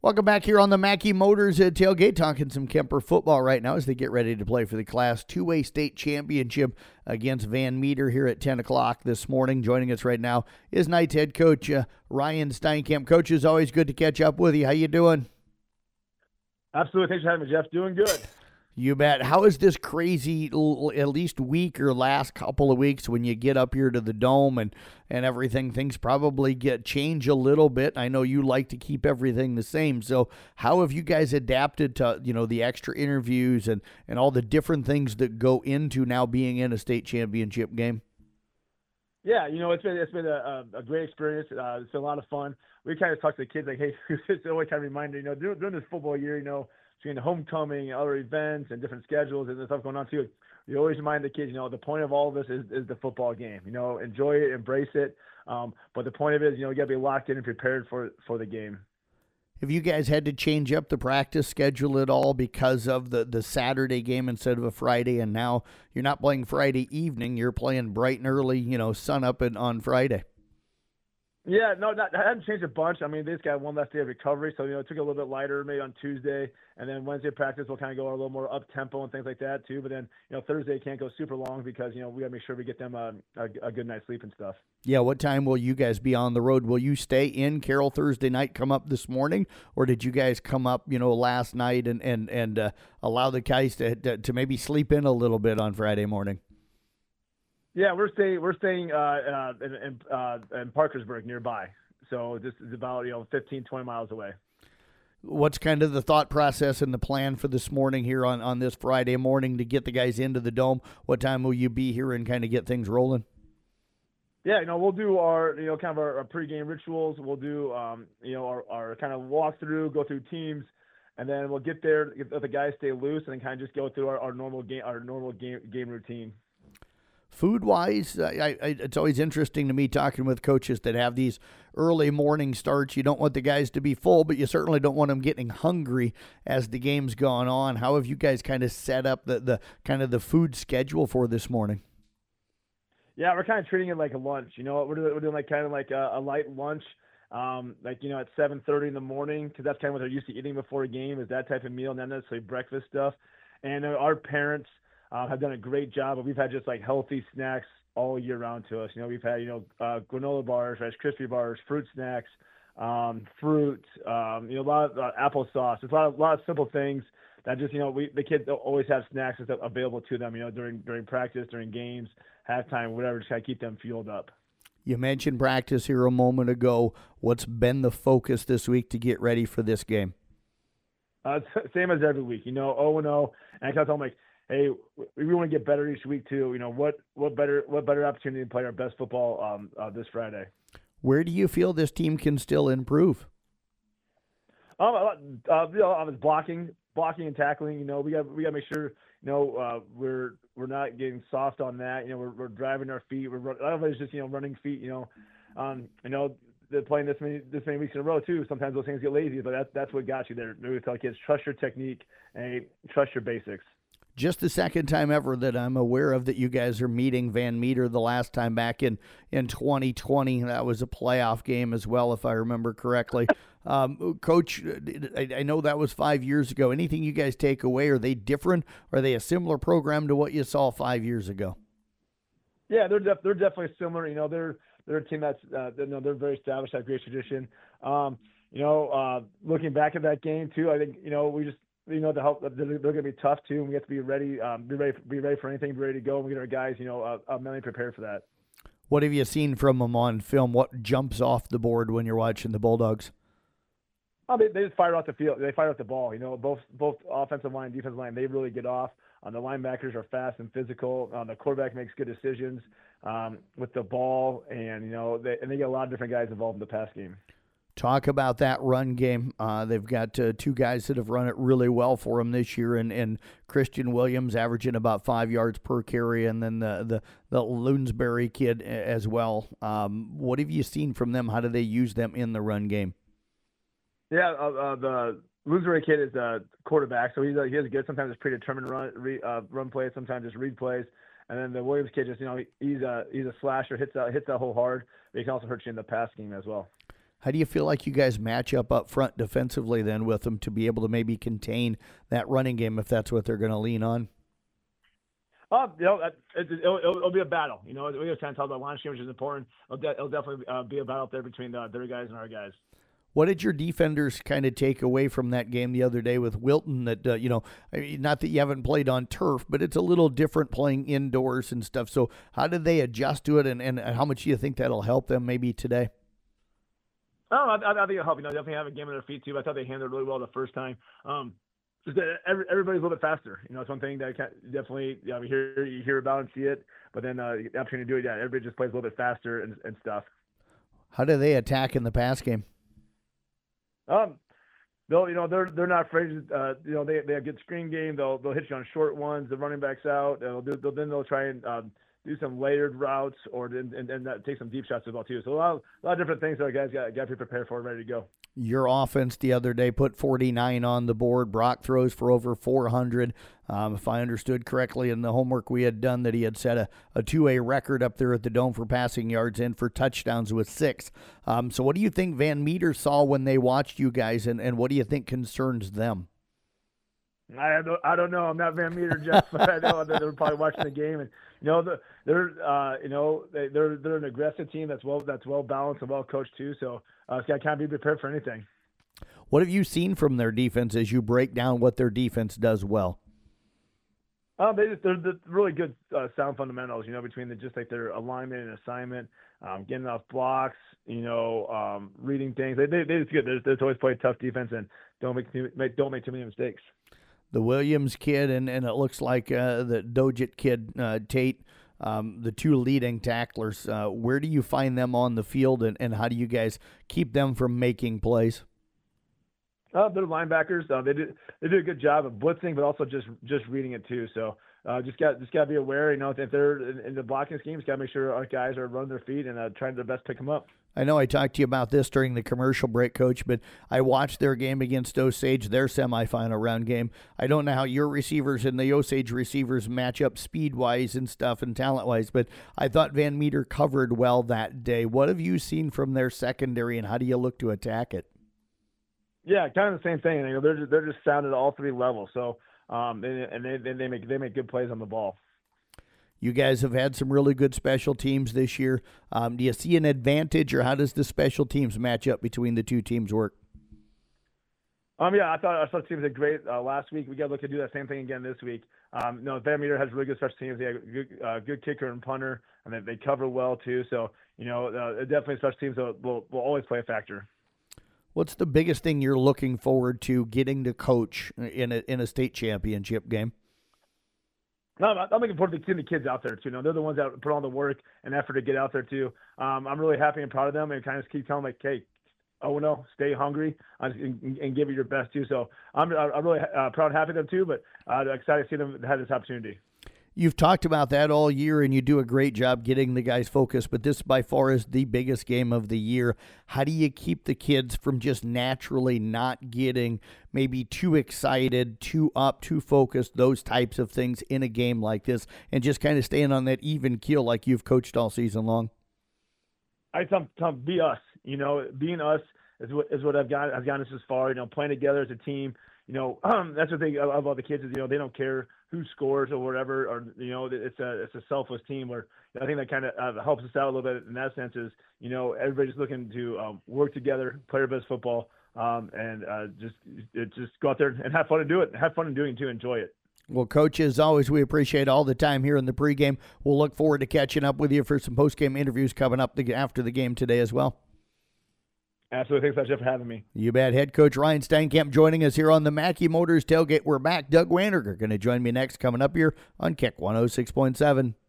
Welcome back here on the Mackey Motors tailgate, talking some Kemper football right now as they get ready to play for the Class 2A state championship against Van Meter here at 10 o'clock this morning. Joining us right now is Knights head coach Ryan Steinkamp. Coach, it's always good to catch up with you. How you doing? Absolutely. Thanks for having me, Jeff. Doing good. You bet. How is this crazy, at least week or last couple of weeks when you get up here to the Dome and everything, things probably change a little bit. I know you like to keep everything the same. So how have you guys adapted to, the extra interviews and all the different things that go into now being in a state championship game? Yeah, it's been a great experience. It's been a lot of fun. We kind of talk to the kids like, hey, it's always kind of a reminder, during this football year, between the homecoming and other events and different schedules and stuff going on too, you always remind the kids, the point of all of this is the football game. Enjoy it, embrace it. But the point of it is, you got to be locked in and prepared for the game. Have you guys had to change up the practice schedule at all because of the Saturday game instead of a Friday, and now you're not playing Friday evening, you're playing bright and early, sun up on Friday? Yeah, no, I haven't changed a bunch. I mean, they just got one last day of recovery, so, it took it a little bit lighter maybe on Tuesday, and then Wednesday practice will kind of go a little more up-tempo and things like that too, but then, Thursday can't go super long because, we got to make sure we get them a good night's sleep and stuff. Yeah, what time will you guys be on the road? Will you stay in Carroll Thursday night, come up this morning, or did you guys come up, last night and allow the guys to maybe sleep in a little bit on Friday morning? Yeah, we're staying in Parkersburg nearby. So this is about 15, 20 miles away. What's kind of the thought process and the plan for this morning here on this Friday morning to get the guys into the Dome? What time will you be here and kind of get things rolling? Yeah, we'll do our kind of our pregame rituals. We'll do our kind of walkthrough, go through teams, and then we'll get there, let the guys stay loose, and then kind of just go through our normal game routine. Food-wise, it's always interesting to me talking with coaches that have these early morning starts. You don't want the guys to be full, but you certainly don't want them getting hungry as the game's gone on. How have you guys kind of set up the kind of the food schedule for this morning? Yeah, we're kind of treating it like a lunch. We're doing like kind of like a light lunch, at 7:30 in the morning, because that's kind of what they're used to eating before a game, is that type of meal, not necessarily breakfast stuff. And our parents have done a great job, but we've had just like healthy snacks all year round to us. We've had, granola bars, Rice Krispie bars, fruit snacks, fruit, a lot of applesauce. There's a lot of simple things that just, the kids always have snacks available to them, during practice, during games, halftime, whatever, just kind of keep them fueled up. You mentioned practice here a moment ago. What's been the focus this week to get ready for this game? Same as every week, 0-0. And I kind of tell them, like, hey, we want to get better each week too. What better opportunity to play our best football this Friday? Where do you feel this team can still improve? Was blocking and tackling. We got to make sure we're not getting soft on that. We're driving our feet. A lot of it is just running feet. They're playing this many weeks in a row too. Sometimes those things get lazy, but that's what got you there. We tell kids, trust your technique and trust your basics. Just the second time ever that I'm aware of that you guys are meeting Van Meter. The last time back in 2020, that was a playoff game as well, if I remember correctly. Coach, I know that was 5 years ago. Anything you guys take away? Are they different? Are they a similar program to what you saw 5 years ago? Yeah, they're definitely similar. They're a team that's they're very established, have great tradition. Looking back at that game too, I think we just. The help they're going to be tough too, and we have to be ready. Be ready for anything. Be ready to go. And we get our guys, mentally prepared for that. What have you seen from them on film? What jumps off the board when you're watching the Bulldogs? They just fire off the field. They fire off the ball. Both offensive line and defensive line, they really get off. The linebackers are fast and physical. The quarterback makes good decisions with the ball, and they get a lot of different guys involved in the pass game. Talk about that run game. They've got two guys that have run it really well for them this year, and Christian Williams averaging about 5 yards per carry, and then the Loonsbury kid as well. What have you seen from them? How do they use them in the run game? Yeah, the Loonsbury kid is a quarterback, so he has good. Sometimes it's predetermined run plays, sometimes it's read plays. And then the Williams kid just he's a slasher, hits that hole hard, but he can also hurt you in the pass game as well. How do you feel like you guys match up front defensively then with them to be able to maybe contain that running game if that's what they're going to lean on? It'll be a battle. You know, we're trying to talk about line scrimmage is important. It'll definitely be a battle up there between their guys and our guys. What did your defenders kind of take away from that game the other day with Wilton? That not that you haven't played on turf, but it's a little different playing indoors and stuff. So how did they adjust to it, and how much do you think that'll help them maybe today? I think it'll help. Definitely have a game on their feet too. I thought they handled it really well the first time. Just that everybody's a little bit faster. It's one thing that I definitely you hear about and see it, but then the opportunity to do it, everybody just plays a little bit faster and stuff. How do they attack in the pass game? They're not afraid. They have good screen game. They'll hit you on short ones. The running backs out. They'll try and do some layered routes and take some deep shots as well too. So a lot of different things that our guys got to be prepared for and ready to go. Your offense the other day put 49 on the board. Brock throws for over 400. If I understood correctly in the homework we had done, that he had set a 2A record up there at the Dome for passing yards and for touchdowns with 6. So what do you think Van Meter saw when they watched you guys, and what do you think concerns them? I don't know. I'm not Van Meter, Jeff, but I know that they're probably watching the game, and they're an aggressive team that's well balanced and well coached too. So I can't be prepared for anything. What have you seen from their defense as you break down what their defense does well? They're really good sound fundamentals. Between their alignment and assignment, getting off blocks, reading things. They just good. They always play tough defense and don't make too many mistakes. The Williams kid and it looks like the Dojit kid, Tate, the two leading tacklers. Where do you find them on the field, and how do you guys keep them from making plays? They're linebackers. They do a good job of blitzing, but also just reading it too. So just got to be aware. If they're in the blocking schemes, got to make sure our guys are running their feet and trying their best to pick them up. I know I talked to you about this during the commercial break, Coach, but I watched their game against Osage, their semifinal round game. I don't know how your receivers and the Osage receivers match up speed-wise and stuff and talent-wise, but I thought Van Meter covered well that day. What have you seen from their secondary, and how do you look to attack it? Yeah, kind of the same thing. They're just sound at all three levels. So they make good plays on the ball. You guys have had some really good special teams this year. Do you see an advantage, or how does the special teams match up between the two teams work? I thought our special teams did great last week. We got to look to do that same thing again this week. Van Meter has really good special teams. They have a good kicker and punter, and they cover well too. So definitely special teams will always play a factor. What's the biggest thing you're looking forward to getting to coach in a state championship game? No, I'm looking forward to seeing the kids out there too. They're the ones that put all the work and effort to get out there too. I'm really happy and proud of them, and kind of keep telling them, hey, stay hungry and give it your best too. So I'm really proud and happy of them too, but excited to see them have this opportunity. You've talked about that all year, and you do a great job getting the guys focused, but this by far is the biggest game of the year. How do you keep the kids from just naturally not getting maybe too excited, too up, too focused, those types of things in a game like this, and just kind of staying on that even keel like you've coached all season long? I tell them, be us. Being us is what I've gotten us as far. Playing together as a team. That's the thing about the kids is they don't care who scores or whatever, or it's a selfless team. Where I think that kind of helps us out a little bit in that sense. Is everybody's looking to work together, play our best football, and just go out there and have fun and do it. Have fun in doing it too. Enjoy it. Well, Coach, as always, we appreciate all the time here in the pregame. We'll look forward to catching up with you for some postgame interviews coming up after the game today as well. Absolutely. Thanks, Jeff, for having me. You bet. Head coach Ryan Steinkamp joining us here on the Mackey Motors Tailgate. We're back. Doug Wanderger going to join me next, coming up here on Kick 106.7.